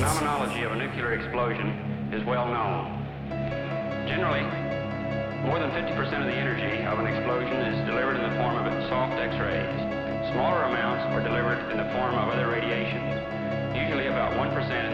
phenomenology of a nuclear explosion is well known. Generally, more than 50% of the energy of an explosion is delivered in the form of soft X-rays. Smaller amounts are delivered in the form of other radiations. Usually about 1%